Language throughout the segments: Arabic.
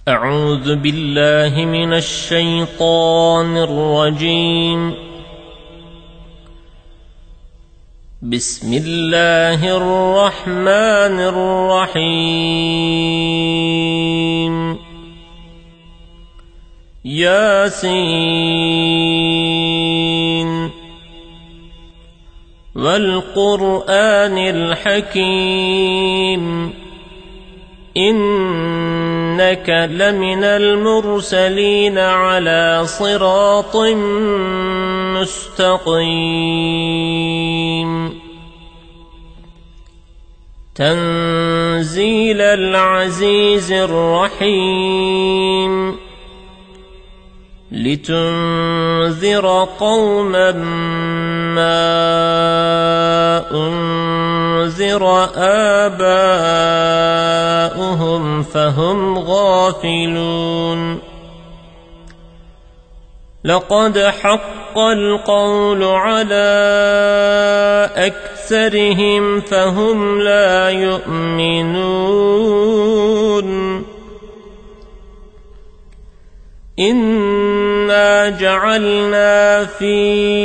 أعوذ بالله من الشيطان الرجيم. بسم الله الرحمن الرحيم. ياسين والقرآن الحكيم إنك لمن المرسلين على صراط مستقيم. تنزيل العزيز الرحيم لتنذر قوما ما أنذر آباؤهم فهم غافلون. لقد حق القول على أكثرهم فهم لا يؤمنون. إنا جعلنا في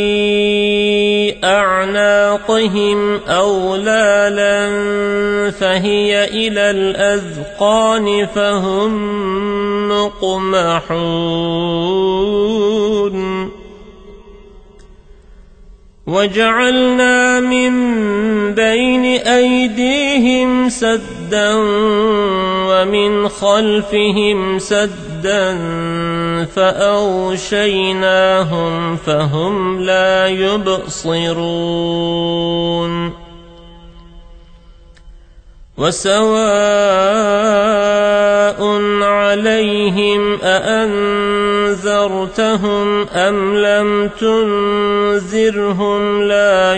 أعناقهم أغلالا فهي إلى الأذقان فهم مقمحون. وجعلنا من بين أيديهم سدا ومن خلفهم سدا فأغشيناهم فهم لا يبصرون. وسواء عليهم أأنذرتهم أم لم تنذرهم لا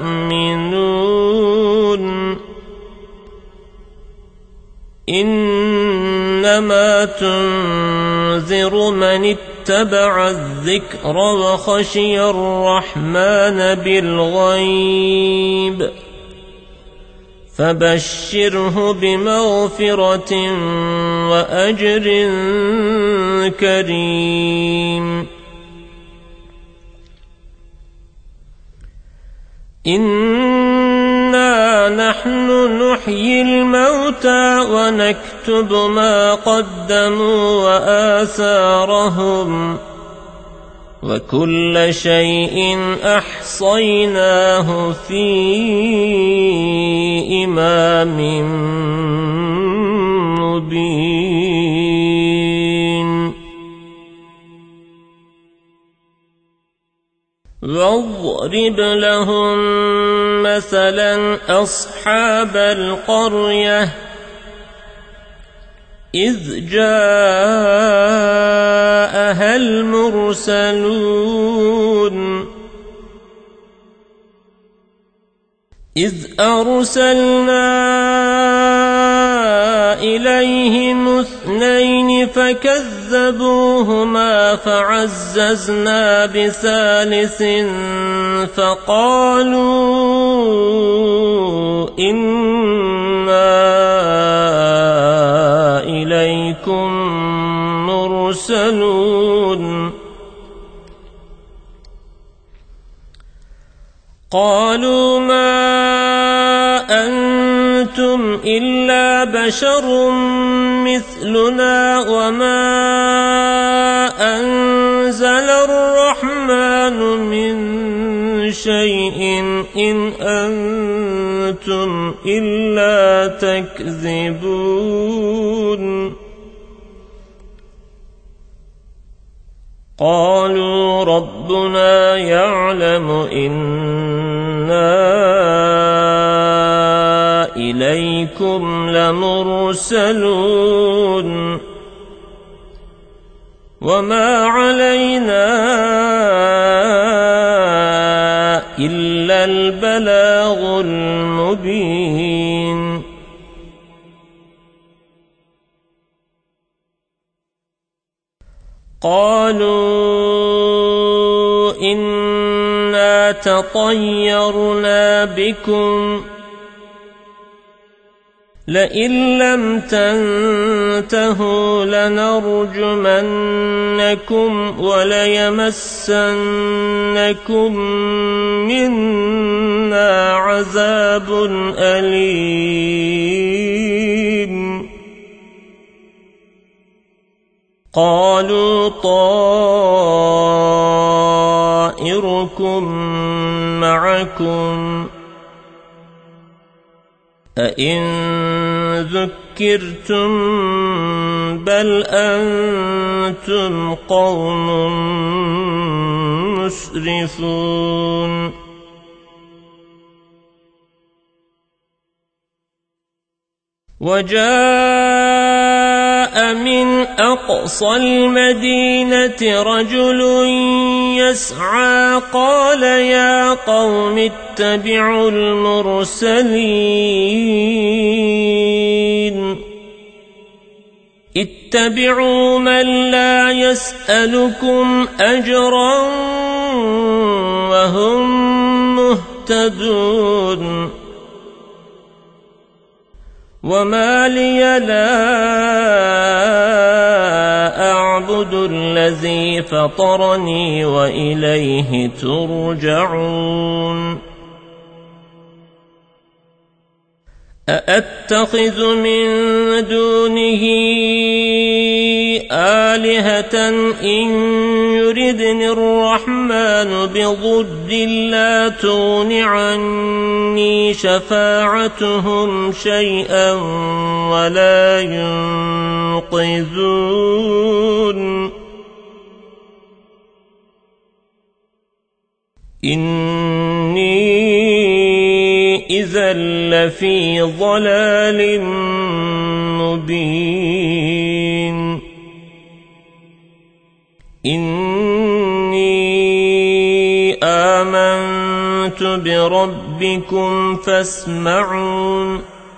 يؤمنون. إنما تنذر من اتبع الذكر وخشي الرحمن بالغيب فبشره بمغفرة وأجر كريم. إنا نحن نحيي الموتى ونكتب ما قدموا وآثارهم وكل شيء أحصيناه في إمام مبين. واضرب لهم مثلا أصحاب القرية إذ جاءها المرسلون. إذ أرسلنا إليهم اثنين فكذبوهما فعززنا بثالث فقالوا إنا إليكم مرسلون. قالوا ما أنتم إلا بشر مثلنا وما أنزل الرحمن من شيء إن أنتم إلا تكذبون. قالوا ربنا يعلم إنا إليكم لمرسلون وما علينا إلا البلاغ المبين. قالوا إنا تطيرنا بكم لئن لم تنتهوا لنرجمنكم وليمسنكم منا عذاب أليم. قالوا طائركم معكم أئن ذكرتم بل أنتم قوم مسرفون. وجاء من أقصى المدينة رجل يسعى قال يا قوم اتبعوا المرسلين اتبعوا من لا يسألكم أجرا وهم مهتدون. وما لي لا أعبد الذي فطرني وإليه ترجعون. أأتخذ من دونه آلهة إن يردني الرحمن بضر لا تغن عني شفاعتهم شيئا ولا ينقذون. إني إذا لفي ضلال مبين. إني آمنت بربكم فاسمعون.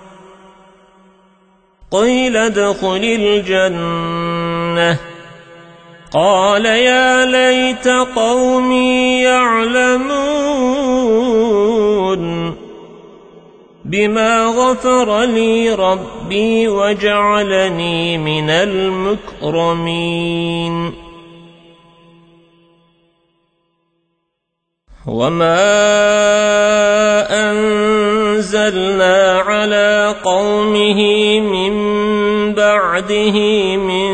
قيل ادخل الجنة قال يا ليت قومي يعلمون بما غفر لي ربي وجعلني من المكرمين. وما أنزلنا على قومه من بعده من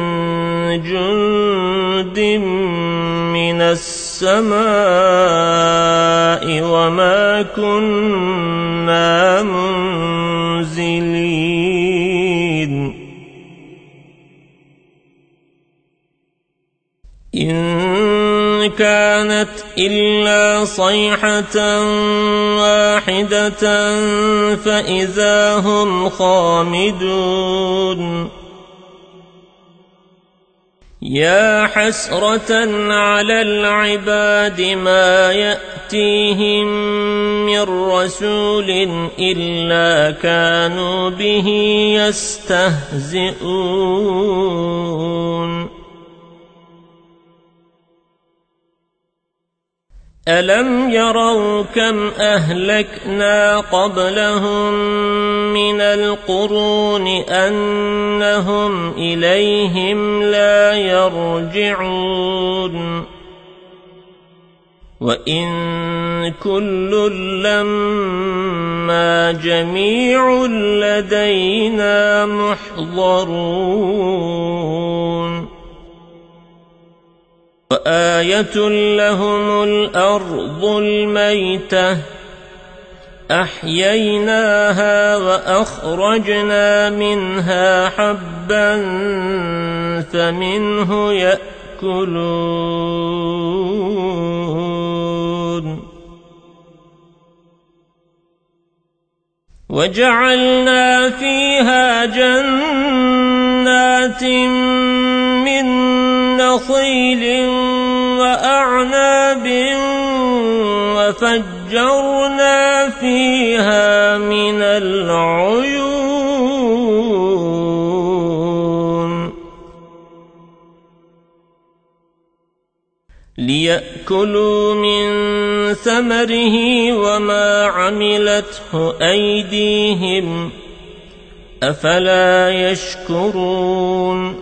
جند من السماء وما كنا منزلين. إن كانت إلا صيحة واحدة فإذا هم خامدون. يا حسرة على العباد ما يأتيهم من رسول إلا كانوا به يستهزئون. ألم يروا كم أهلكنا قبلهم من القرون أنهم إليهم لا يرجعون. وإن كل لما جميع لدينا محضرون. وآية لهم الأرض الميتة أحييناها وأخرجنا منها حبا فمنه يأكلون. وجعلنا فيها جنات من نخيل وأعناب وفجرنا فيها من العيون ليأكلوا من ثمره وما عملته أيديهم أفلا يشكرون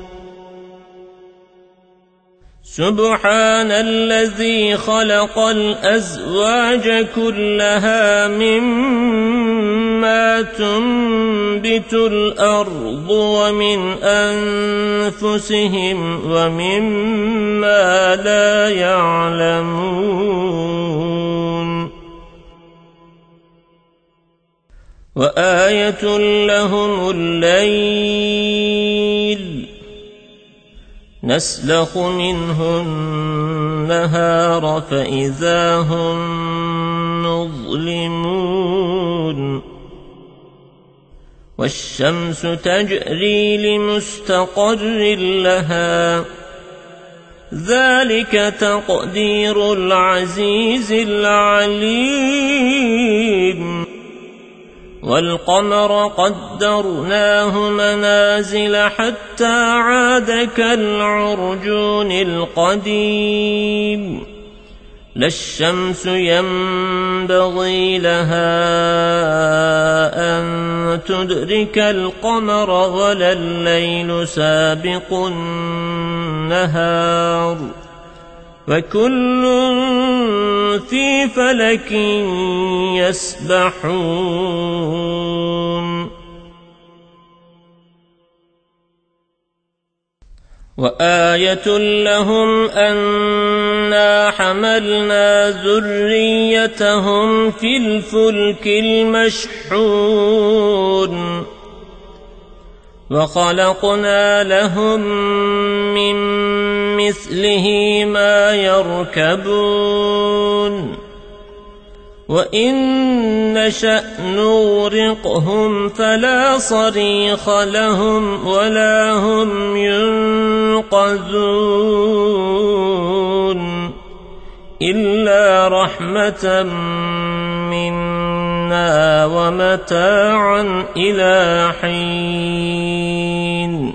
سبحان الذي خلق الأزواج كلها مما تنبت الأرض ومن أنفسهم ومما لا يعلمون وآية لهم الليل نسلخ منه النهار فإذا هم مظلمون والشمس تجري لمستقر لها ذلك تقدير العزيز العليم والقمر قدرناه منازل حتى عاد كالعرجون القديم لا الشمس ينبغي لها أن تدرك القمر ولا الليل سابق النهار وكل في فلك يسبحون وآية لهم أنا حملنا ذريتهم في الفلك المشحون وخلقنا لهم من مثله ما يركبون وإن نشأ نغرقهم فلا صريخ لهم ولا هم ينقذون إلا رحمة منا ومتاعا إلى حين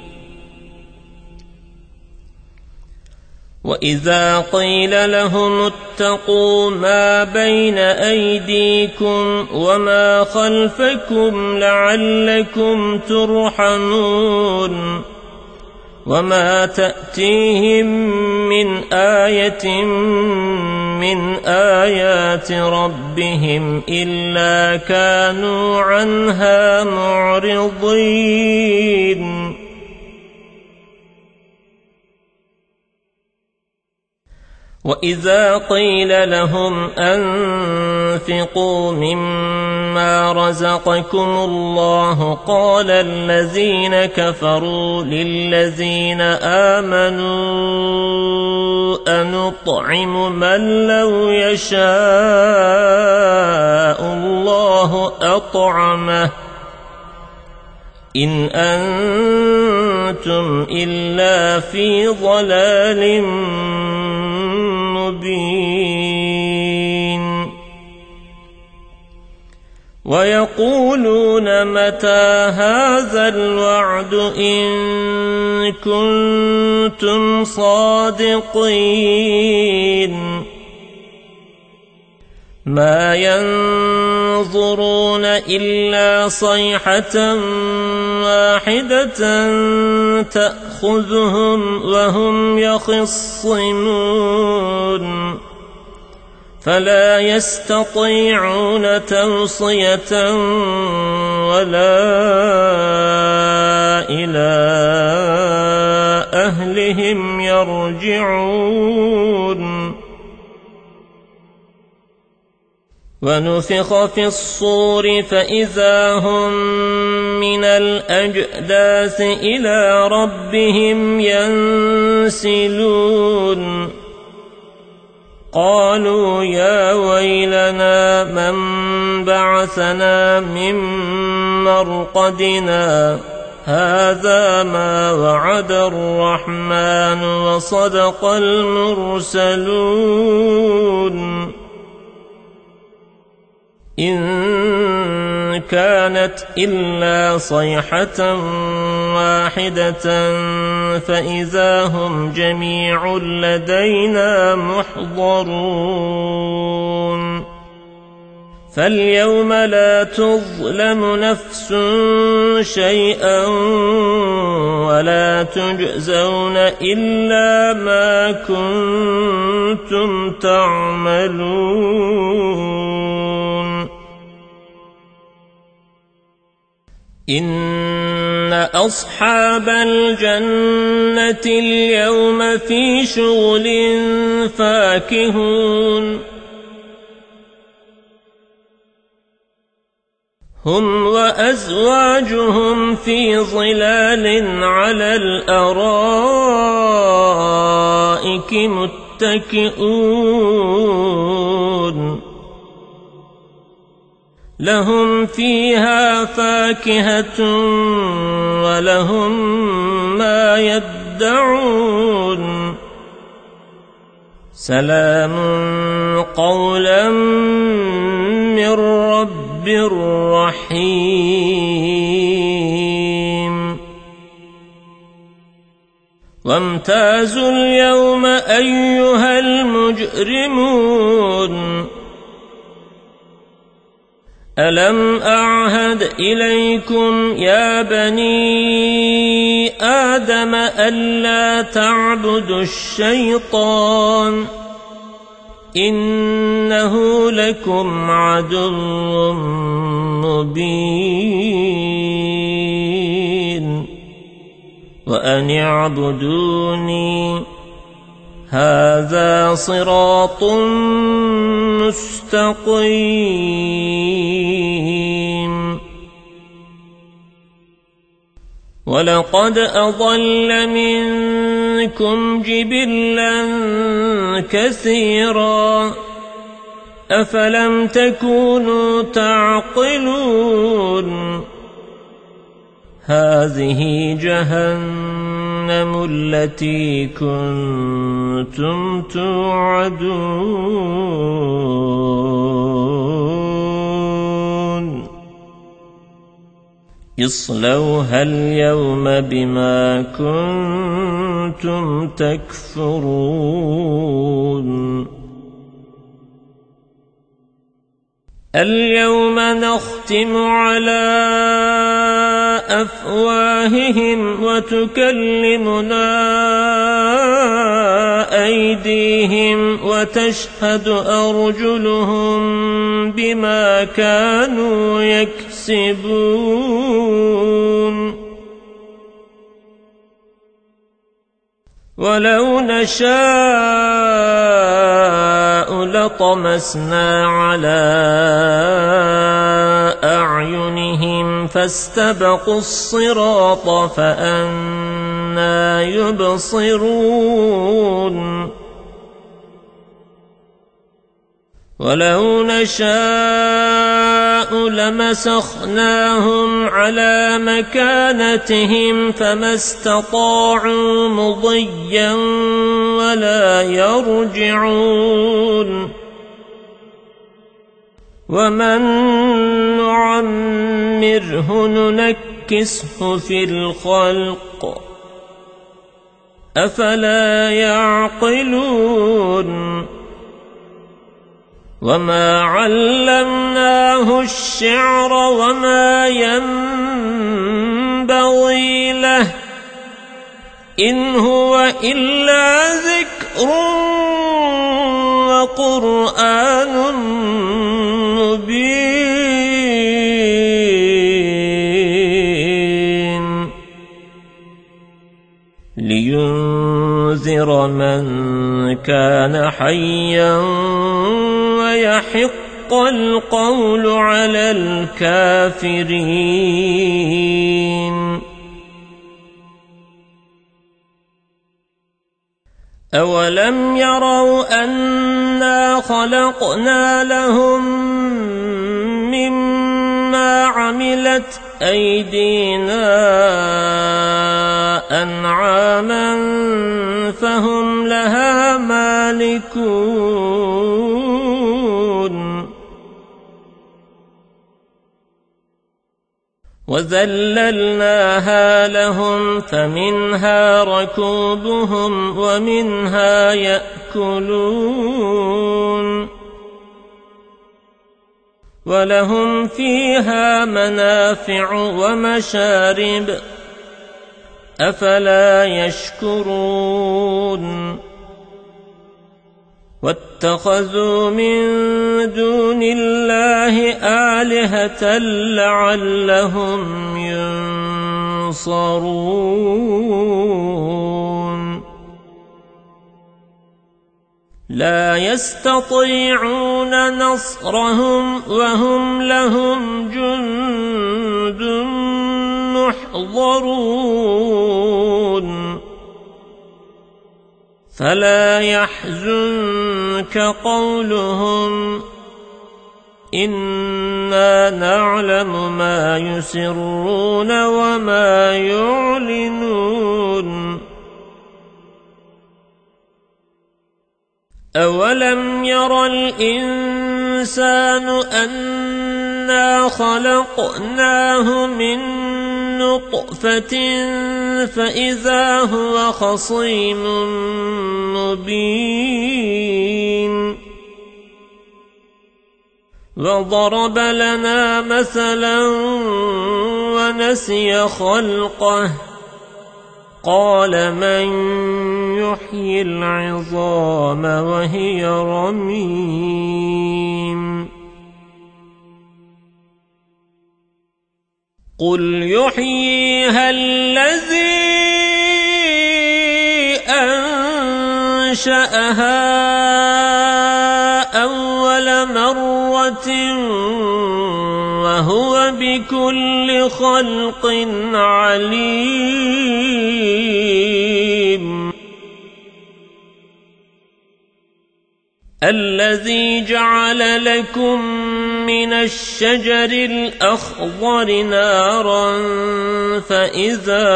وإذا قيل لهم اتقوا ما بين أيديكم وما خلفكم لعلكم ترحمون وما تأتيهم من آية من آيات ربهم إلا كانوا عنها معرضين وإذا قيل لهم أنفقوا مما رزقكم الله قال الذين كفروا للذين آمنوا أنطعم من لو يشاء الله أطعمه إن أنتم إلا في ضلال مبين ويقولون متى هذا الوعد إن كنتم صادقين ما ينظرون إلا صيحة واحدة تأخذهم وهم يخصمون فلا يستطيعون توصية ولا إلى أهلهم يرجعون ونفخ في الصور فإذا هم من الأجداث إلى ربهم ينسلون قالوا يا ويلنا من بعثنا من مرقدنا هذا ما وعد الرحمن وصدق المرسلون إن كانت إلا صيحة واحدة فإذا هم جميع لدينا محضرون فاليوم لا تظلم نفس شيئا ولا تجزون إلا ما كنتم تعملون إن أصحاب الجنة اليوم في شغل فاكهون هم وأزواجهم في ظلال على الأرائك متكئون لهم فيها فاكهة ولهم ما يدعون سلام قولا من رب رحيم وامتازوا اليوم أيها المجرمون ألم أعهد إليكم يا بني آدم ألا تعبدوا الشيطان إنه لكم عدو مبين وأن اعبدوني هذا صراط مستقيم ولقد أضل منكم جبلا كثيرا أفلم تكونوا تعقلون هذه جهنم التي كنتم توعدون اصلوها اليوم بما كنتم تكفرون اليوم نختم على أفواههم وتكلمنا أيديهم وتشهد أرجلهم بما كانوا يكسبون ولو نشاء لطمسنا على أعينهم فاستبقوا الصراط فأنى يبصرون ولو نشاء لمسخناهم على مكانتهم فما استطاعوا مضيا ولا يرجعون ومن نعمره ننكسه في الخلق أفلا يعقلون وما علمناه الشعر وما ينبغي له إن هو إلا ذكر وقرآن مبين لينذر من كان حيا ويحق القول على الكافرين أولم يروا أنا خلقنا لهم مما عملت أيدينا أنعاما فهم لها مالكون وذللناها لهم فمنها ركوبهم ومنها يأكلون ولهم فيها منافع ومشارب أفلا يشكرون واتخذوا من دون الله آلهة لعلهم ينصرون لا يستطيعون نصرهم وهم لهم جند محضرون فلا يحزنك قولهم إنا نعلم ما يسرون وما يعلنون أولم ير الإنسان أنا خلقناه من نطفة فإذا هو خصيم مبين وضرب لنا مثلا ونسي خلقه قال من يحيي العظام وهي رميم قل يحييها الذي أنشأها أول مرة وهو بكل خلق عليم الذي جعل لكم من الشجر الأخضر نارا فإذا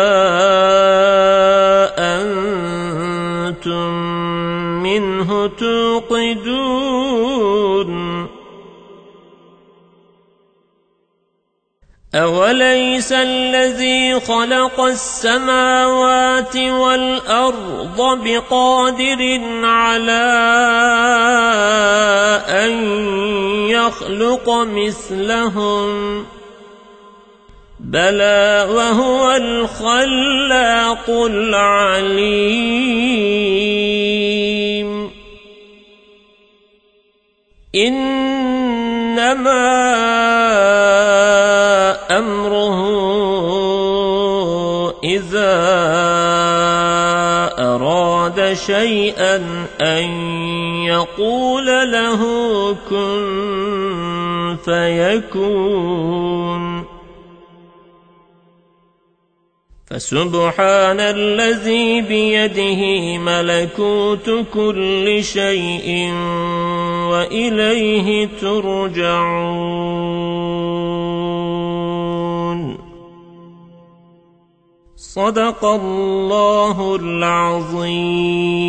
أنتم منه توقدون أوليس الذي خلق السماوات والأرض بقادر على أن يخلق مثلهم بلى وهو الخلاق العليم إنما أمره إذا أراد شيئا أن يقول له كن فيكون فسبحان الذي بيده ملكوت كل شيء وإليه ترجعون صدق الله العظيم.